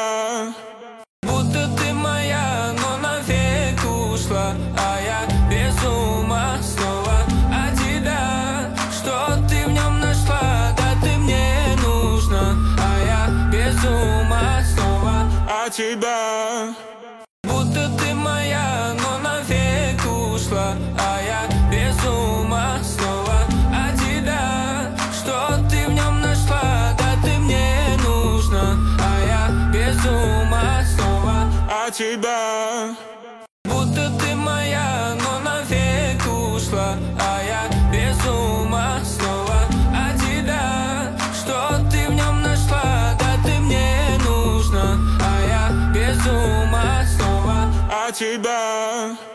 тебя. Будто ты моя, но навек ушла, а я без ума снова от тебя. Что ты в нем нашла, да ты мне нужна, а я без ума снова от тебя. Будто ты моя, но навек ушла, а я без ума снова от тебя. Что ты в нем нашла, да ты мне нужна, а я без ума снова от тебя. Будто ты моя, но навек ушла, а я без ума снова от тебя. Что ты в нем нашла, да ты мне нужна, а я без ума снова от тебя.